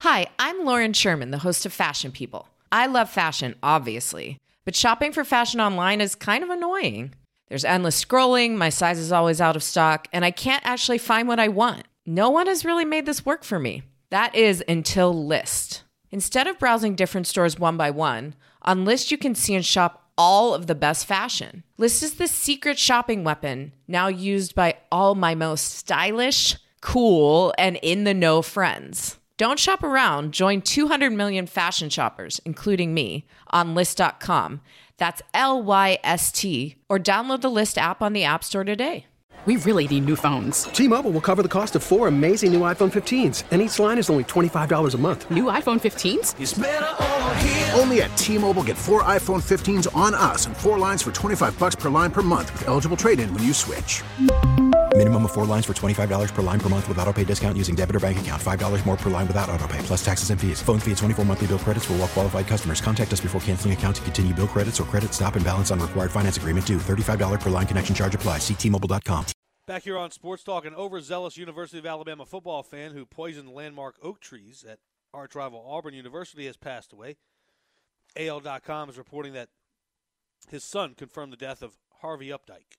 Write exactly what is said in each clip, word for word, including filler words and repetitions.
Hi, I'm Lauren Sherman, the host of Fashion People. I love fashion, obviously, but shopping for fashion online is kind of annoying. There's endless scrolling, my size is always out of stock, and I can't actually find what I want. No one has really made this work for me. That is until Lyst. Instead of browsing different stores one by one, on Lyst you can see and shop all of the best fashion. Lyst is the secret shopping weapon now used by all my most stylish, cool, and in-the-know friends. Don't shop around. Join two hundred million fashion shoppers, including me, on Lyst dot com. That's L Y S T. Or download the Lyst app on the App Store today. We really need new phones. T-Mobile will cover the cost of four amazing new iPhone fifteens, and each line is only twenty-five dollars a month. New iPhone fifteens? It's better over here. Only at T-Mobile, get four iPhone fifteens on us and four lines for twenty-five bucks per line per month with eligible trade-in when you switch. Minimum of four lines for twenty-five dollars per line per month with autopay discount using debit or bank account. five dollars more per line without autopay, plus taxes and fees. Phone fee at twenty-four monthly bill credits for well-qualified customers. Contact us before canceling account to continue bill credits or credit stop and balance on required finance agreement due. thirty-five dollars per line connection charge applies. See T Mobile dot com. Back here on Sports Talk, an overzealous University of Alabama football fan who poisoned landmark oak trees at arch rival Auburn University has passed away. A L dot com is reporting that his son confirmed the death of Harvey Updike.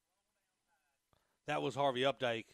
That was Harvey Updike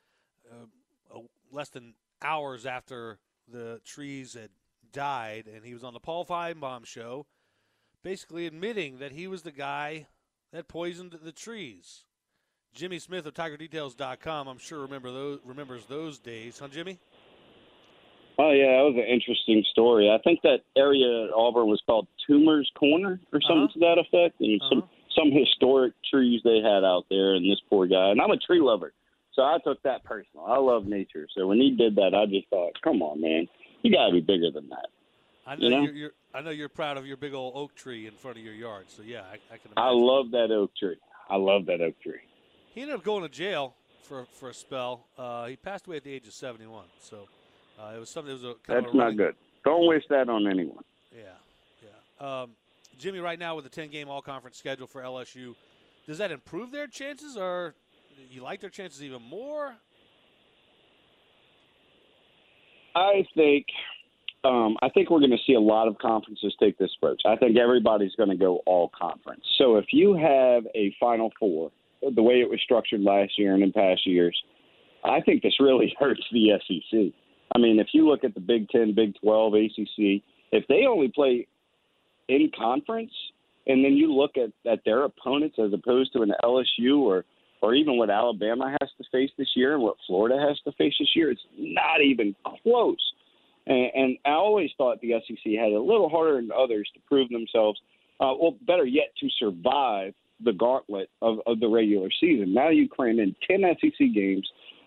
uh, less than hours after the trees had died, and he was on the Paul Feinbaum show basically admitting that he was the guy that poisoned the trees. Jimmy Smith of Tiger Details dot com, I'm sure remember those, remembers those days. Huh, Jimmy? Oh, yeah, that was an interesting story. I think that area at Auburn was called Toomer's Corner or something uh-huh. to that effect, and uh-huh. some some historic trees they had out there, and this poor guy. And I'm a tree lover, so I took that personal. I love nature. So when he did that, I just thought, come on, man. You got to be bigger than that. I know, you know? You're, you're, I know you're proud of your big old oak tree in front of your yard. So, yeah, I, I can imagine. I love that oak tree. I love that oak tree. He ended up going to jail for for a spell. Uh, he passed away at the age of seventy-one. So uh, it was something. It was a kind That's of a not running, good. Don't wish that on anyone. Yeah, yeah. Um, Jimmy, right now with the ten-game all-conference schedule for L S U, does that improve their chances, or you like their chances even more? I think um, I think we're going to see a lot of conferences take this approach. I think everybody's going to go all conference. So if you have a Final Four, the way it was structured last year and in past years, I think this really hurts the S E C. I mean, if you look at the Big Ten, Big twelve, A C C, if they only play in conference, and then you look at, at their opponents as opposed to an L S U or, or even what Alabama has to face this year and what Florida has to face this year, it's not even close. And, and I always thought the S E C had it a little harder than others to prove themselves, uh, well, better yet, to survive the gauntlet of, of the regular season. Now you cram in ten S E C games,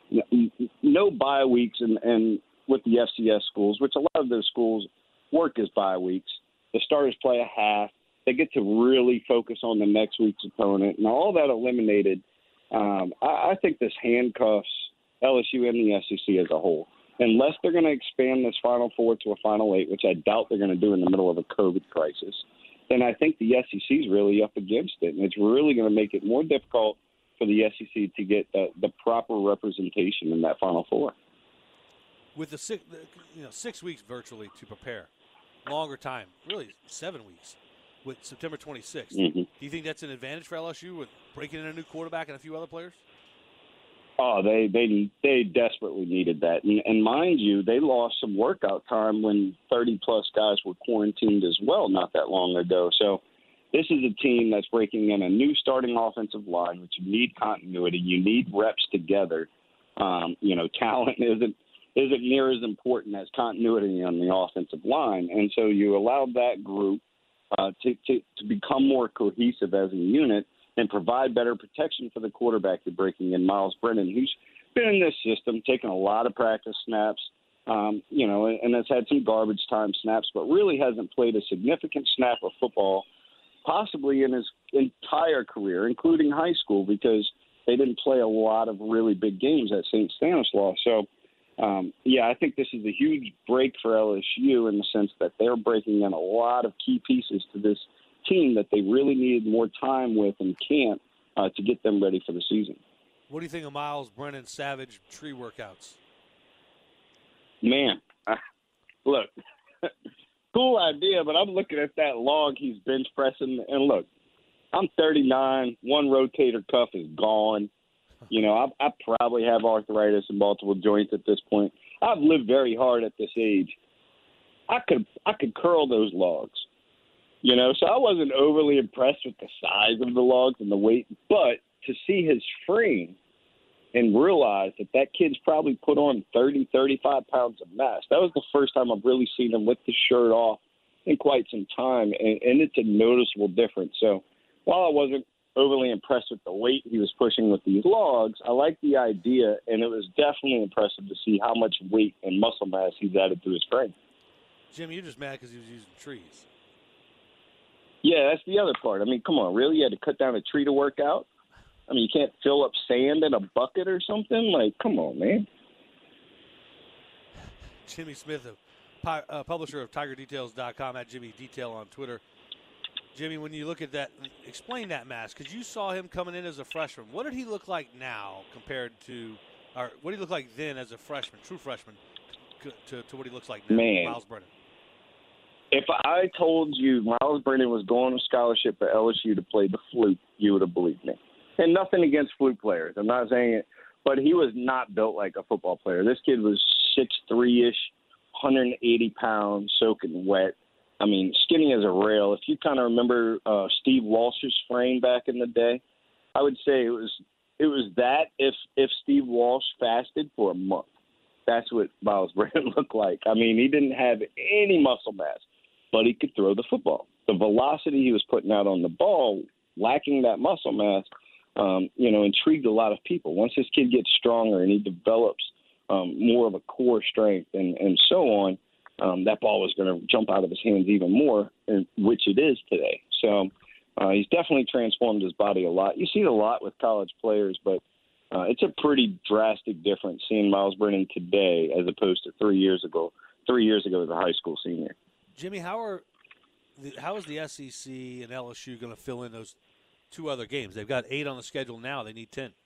no bye weeks, and, and with the F C S schools, which a lot of those schools work as bye weeks. The starters play a half. They get to really focus on the next week's opponent, and all that eliminated. Um, I, I think this handcuffs L S U and the S E C as a whole. Unless they're going to expand this Final Four to a Final Eight, which I doubt they're going to do in the middle of a COVID crisis, then I think the S E C is really up against it, and it's really going to make it more difficult for the S E C to get the, the proper representation in that Final Four. With the six, you know, six weeks virtually to prepare, longer time, really seven weeks, with September twenty-sixth. Mm-hmm. Do you think that's an advantage for L S U with breaking in a new quarterback and a few other players? Oh, they they they desperately needed that, and, and mind you, they lost some workout time when thirty plus guys were quarantined as well not that long ago. So this is a team that's breaking in a new starting offensive line, which you need continuity, you need reps together. Um, you know, talent isn't isn't near as important as continuity on the offensive line, and so you allowed that group uh, to, to to become more cohesive as a unit and provide better protection for the quarterback you're breaking in, Miles Brennan, who's been in this system, taken a lot of practice snaps, um, you know, and has had some garbage time snaps, but really hasn't played a significant snap of football, possibly in his entire career, including high school, because they didn't play a lot of really big games at Saint Stanislaus. So, um, yeah, I think this is a huge break for L S U in the sense that they're breaking in a lot of key pieces to this team that they really needed more time with in camp uh, to get them ready for the season. What do you think of Miles Brennan Savage tree workouts? Man, I, look, cool idea, but I'm looking at that log he's bench pressing, and look, I'm thirty-nine. One rotator cuff is gone. You know, I, I probably have arthritis in multiple joints at this point. I've lived very hard at this age. I could I could curl those logs, you know. So I wasn't overly impressed with the size of the logs and the weight, but to see his frame and realize that that kid's probably put on thirty, thirty-five pounds of mass. That was the first time I've really seen him with the shirt off in quite some time, and, and it's a noticeable difference. So while I wasn't overly impressed with the weight he was pushing with these logs, I like the idea, and it was definitely impressive to see how much weight and muscle mass he's added to his frame. Jim, you're just mad because he was using trees. Yeah, that's the other part. I mean, come on, really? You had to cut down a tree to work out? I mean, you can't fill up sand in a bucket or something? Like, come on, man. Jimmy Smith, a uh, publisher of Tiger Details dot com, at Jimmy Detail on Twitter. Jimmy, when you look at that, explain that mass, because you saw him coming in as a freshman. What did he look like now compared to, or what did he look like then as a freshman, true freshman, to, to what he looks like now, Man. Miles Brennan? If I told you Miles Brennan was going on scholarship at L S U to play the flute, you would have believed me. And nothing against flute players. I'm not saying it. But he was not built like a football player. This kid was six three-ish, one hundred eighty pounds, soaking wet. I mean, skinny as a rail. If you kind of remember uh, Steve Walsh's frame back in the day, I would say it was it was that if if Steve Walsh fasted for a month. That's what Miles Brennan looked like. I mean, he didn't have any muscle mass, but he could throw the football. The velocity he was putting out on the ball, lacking that muscle mass, um, you know, intrigued a lot of people. Once this kid gets stronger and he develops um, more of a core strength and, and so on, um, that ball was going to jump out of his hands even more, which it is today. So uh, he's definitely transformed his body a lot. You see it a lot with college players, but uh, it's a pretty drastic difference seeing Miles Brennan today as opposed to three years ago. Three years ago as a high school senior. Jimmy, how are the, how is the S E C and L S U going to fill in those two other games? They've got eight on the schedule now. They need ten.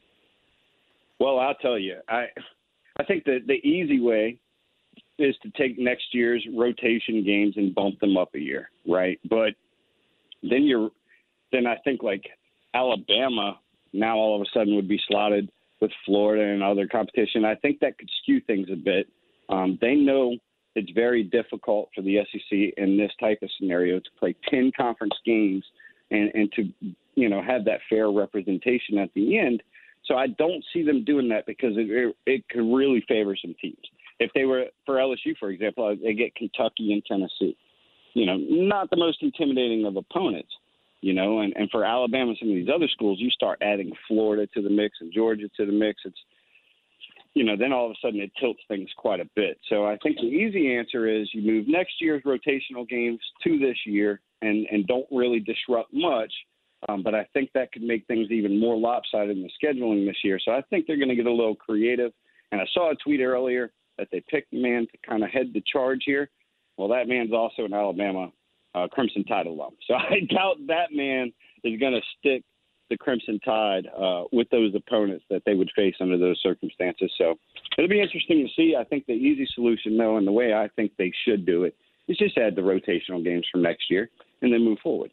Well, I'll tell you, I I think that the easy way is to take next year's rotation games and bump them up a year, right? But then you're then I think like Alabama now all of a sudden would be slotted with Florida and other competition. I think that could skew things a bit. Um, they know it's very difficult for the S E C in this type of scenario to play ten conference games and, and to, you know, have that fair representation at the end. So I don't see them doing that because it, it, it could really favor some teams. If they were for L S U, for example, they get Kentucky and Tennessee, you know, not the most intimidating of opponents, you know, and, and for Alabama and some of these other schools, you start adding Florida to the mix and Georgia to the mix. It's, you know, then all of a sudden it tilts things quite a bit. So I think the easy answer is you move next year's rotational games to this year and, and don't really disrupt much. Um, but I think that could make things even more lopsided in the scheduling this year. So I think they're going to get a little creative. And I saw a tweet earlier that they picked a man to kind of head the charge here. Well, that man's also an Alabama uh, Crimson Tide alum. So I doubt that man is going to stick the Crimson Tide uh, with those opponents that they would face under those circumstances. So it'll be interesting to see. I think the easy solution, though, and the way I think they should do it, is just add the rotational games from next year and then move forward.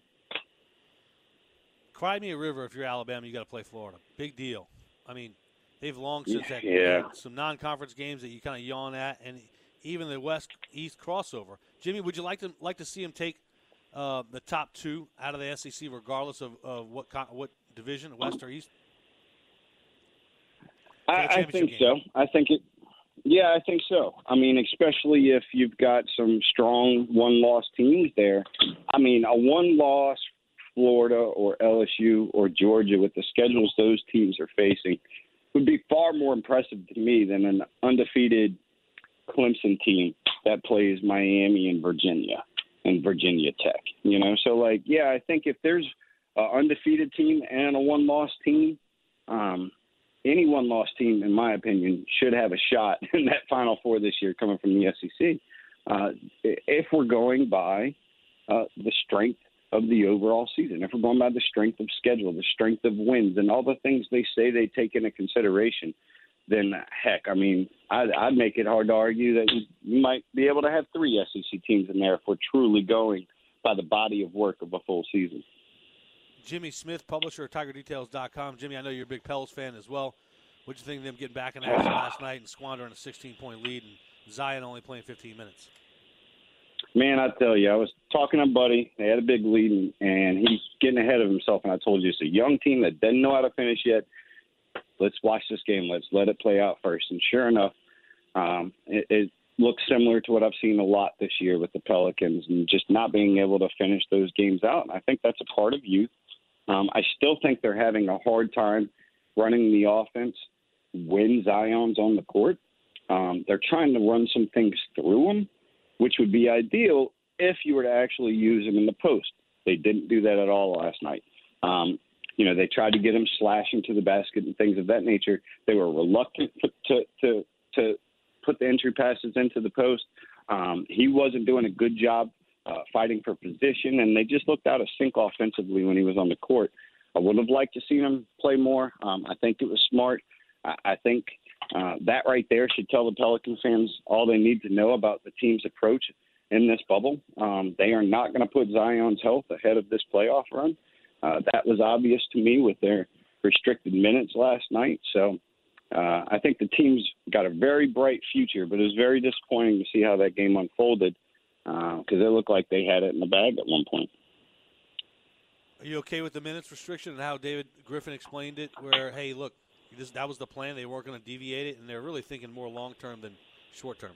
Cry me a river if you're Alabama, you got to play Florida. Big deal. I mean, they've long since had yeah. some non-conference games that you kind of yawn at, and even the West-East crossover. Jimmy, would you like to like to see him take uh, the top two out of the S E C, regardless of, of what what division, West or East? I, I think game? so. I think it. Yeah, I think so. I mean, especially if you've got some strong one-loss teams there. I mean, a one-loss Florida or L S U or Georgia with the schedules those teams are facing would be far more impressive to me than an undefeated Clemson team that plays Miami and Virginia and Virginia Tech. You know, so like, yeah, I think if there's an undefeated team and a one-loss team, um, any one-loss team, in my opinion, should have a shot in that Final Four this year coming from the S E C. Uh, if we're going by uh, the strength of the overall season, if we're going by the strength of schedule, the strength of wins, and all the things they say they take into consideration, then heck, I mean, I'd, I'd make it hard to argue that you, you might be able to have three S E C teams in there if we're truly going by the body of work of a full season. Jimmy Smith, publisher of Tiger Details dot com. Jimmy, I know you're a big Pels fan as well. What do you think of them getting back in action last night and squandering a sixteen-point lead and Zion only playing fifteen minutes? Man, I tell you, I was talking to a buddy. They had a big lead, and, and he's getting ahead of himself. And I told you, it's a young team that doesn't know how to finish yet. Let's watch this game. Let's let it play out first. And sure enough, um, it, it looks similar to what I've seen a lot this year with the Pelicans and just not being able to finish those games out. And I think that's a part of youth. Um, I still think they're having a hard time running the offense when Zion's on the court. Um, they're trying to run some things through him, which would be ideal if you were to actually use him in the post. They didn't do that at all last night. Um, you know, they tried to get him slashing to the basket and things of that nature. They were reluctant to to to put the entry passes into the post. Um, he wasn't doing a good job uh, fighting for position, and they just looked out of sync offensively when he was on the court. I would have liked to see him play more. Um, I think it was smart. I, I think uh, that right there should tell the Pelican fans all they need to know about the team's approach in this bubble. Um, they are not going to put Zion's health ahead of this playoff run. Uh, that was obvious to me with their restricted minutes last night. So uh, I think the team's got a very bright future, but it was very disappointing to see how that game unfolded because uh, it looked like they had it in the bag at one point. Are you okay with the minutes restriction and how David Griffin explained it, where, hey, look, this, that was the plan. They weren't going to deviate it, and they're really thinking more long-term than short-term?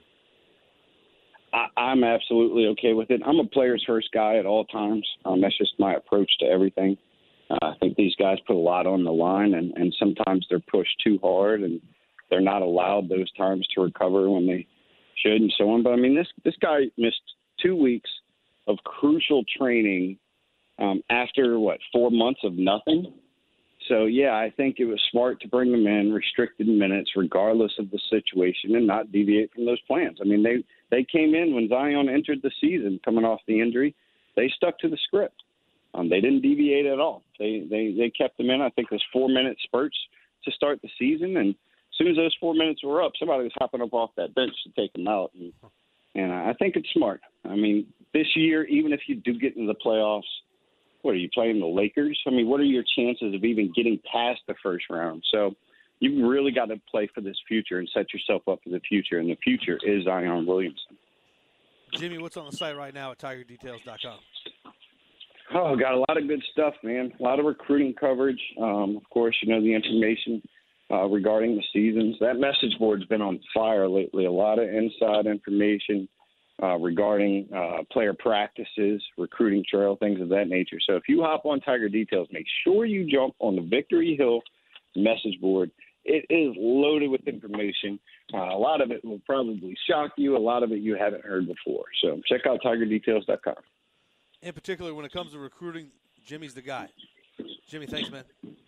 I, I'm absolutely okay with it. I'm a player's first guy at all times. Um, that's just my approach to everything. Uh, I think these guys put a lot on the line, and, and sometimes they're pushed too hard, and they're not allowed those times to recover when they should and so on. But, I mean, this, this guy missed two weeks of crucial training um, after, what, four months of nothing? So, yeah, I think it was smart to bring them in, restricted minutes, regardless of the situation, and not deviate from those plans. I mean, they, they came in when Zion entered the season coming off the injury. They stuck to the script. Um, they didn't deviate at all. They, they they kept them in. I think it was four-minute spurts to start the season, and as soon as those four minutes were up, somebody was hopping up off that bench to take them out. And, and I think it's smart. I mean, this year, even if you do get into the playoffs, what, are you playing the Lakers? I mean, what are your chances of even getting past the first round? So you've really got to play for this future and set yourself up for the future, and the future is Zion Williamson. Jimmy, what's on the site right now at Tiger Details dot com? Oh, got a lot of good stuff, man. A lot of recruiting coverage. Um, of course, you know, the information uh, regarding the seasons. That message board's been on fire lately. A lot of inside information uh, regarding uh, player practices, recruiting trail, things of that nature. So if you hop on Tiger Details, make sure you jump on the Victory Hill message board. It is loaded with information. Uh, a lot of it will probably shock you. A lot of it you haven't heard before. So check out Tiger Details dot com. In particular, when it comes to recruiting, Jimmy's the guy. Jimmy, thanks, man.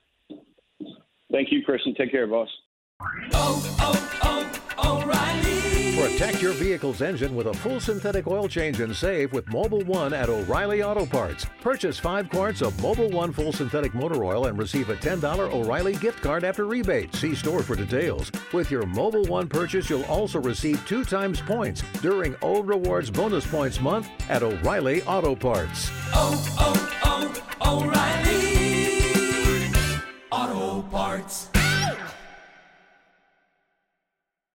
Thank you, Christian. Take care, boss. Oh, oh, oh, O'Reilly. Protect your vehicle's engine with a full synthetic oil change and save with Mobil one at O'Reilly Auto Parts. Purchase five quarts of Mobil one full synthetic motor oil and receive a ten dollars O'Reilly gift card after rebate. See store for details. With your Mobil one purchase, you'll also receive two times points during O Rewards Bonus Points Month at O'Reilly Auto Parts. Oh, oh, oh, O'Reilly Auto Parts.